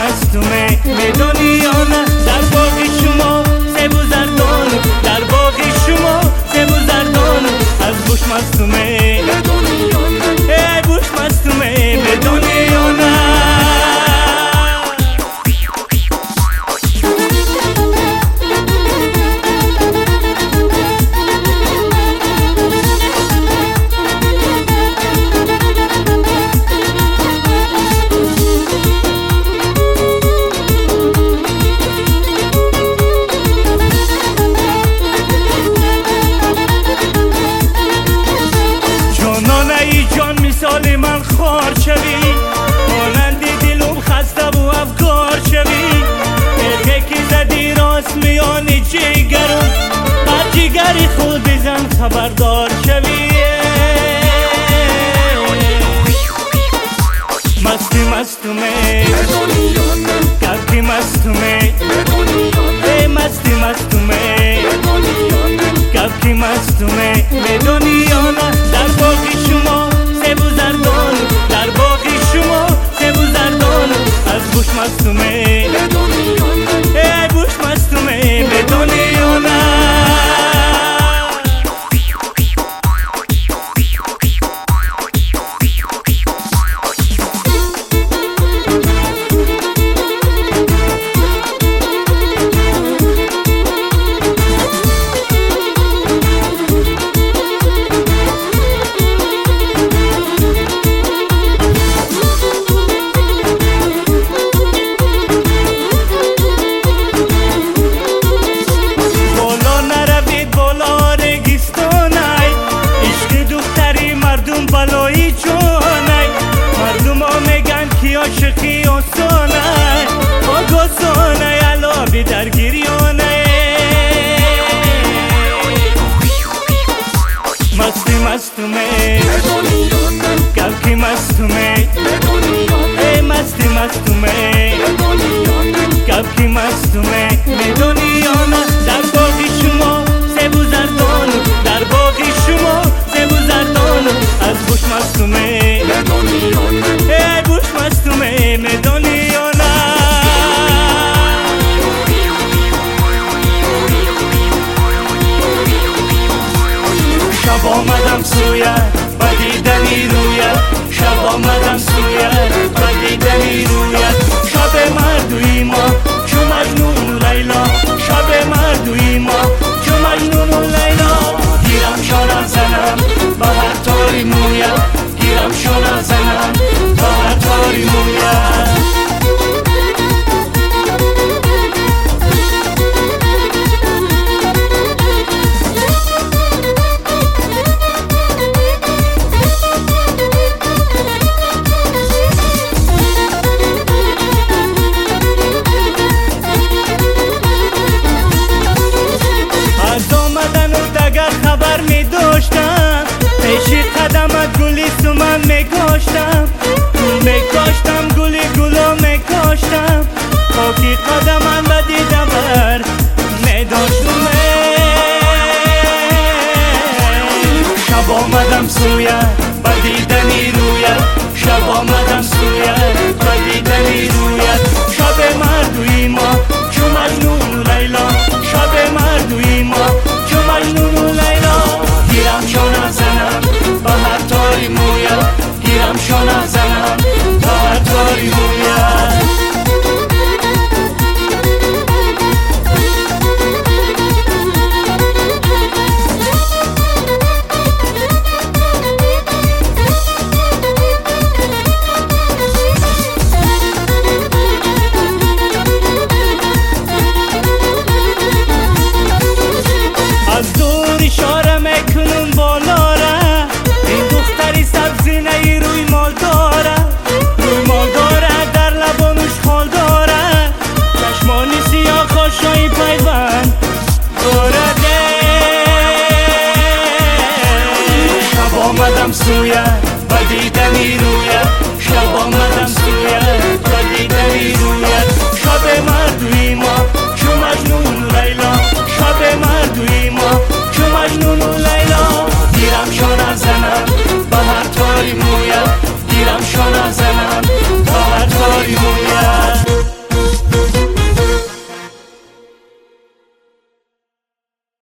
مستومه میدونی یا نه؟ در باغ شما سیب و زردان، در باغ شما سیب و زردان، از بوش مستومه میدونی یا نه؟ ای بوش مستومه میدونی یا نه؟ مثال من خوار شوی، مانند دلم خسته و افکار شوی، مرگه که زدی راست میان جگرم، بر جگری خود بزن خبردار شوی. مستی مستومه گرکی مستومه، ای مستی مستومه گرکی مستومه میدونی یا نه؟ در باغ شما سیب و زردان، در باغ شما سیب و زردان، از بوش مستومه ای بوش مستومه میدونی یا نه؟ بلایی چونه مردم ها میگن که عاشقی آسانه، آگاسانه علابی در گریانه. مستی مستومه گرکی مستومه، ای مستی مستومه گرکی مستومه میدونی یا نه؟ در باغ شما سیب و زردان، در باغ شما سیب و زردان، از بوش مستومه ای بوش مستومه میدونی یا نه؟ شب آمدم سویت و دیدنی رویت، شب آمدم سویت و دیدنی رویت، شب مردوی ما چو مجنون و لیلا، شب مردوی ما چو مجنون و لیلا. گیرم شانه زنم با هر تاری مویت، گیرم شانه زنم با هر تاری مویت. خبر می داشتم پیش قدمت گلی سمن می کاشتم، گل می کاشتم گلی گلا می کاشتم، خاکی قدمم و دیده بر می داشتم. شب آمدم سویت و دیدنی رویت، شب آمدم سویت و دیدنی رویت، شب مردوی ما چو مجنون و لیلا، شب مردوی ما چو مجنون و لیلا. گیرم شانه زنم با هر تاری مویت، گیرم شانه زنم با هر تاری مویت. از دور اشاره میکنم بالا را، این دختری سبزی نی روی مال داره، روی مال داره در لبانش خال داره، چشمانی سیاه خوشایی پیوند داره. شب آمدم سویت و دیدنی رویت، شب آمدم سویت و دیدنی رویت، شب مردوی ما چو مجنون و لیلا، شب مردوی ما چو مجنون و لیلا. گیرم شانه زنم با هر تاری مویت، گیرم شانه زنم با هر تاری مویت.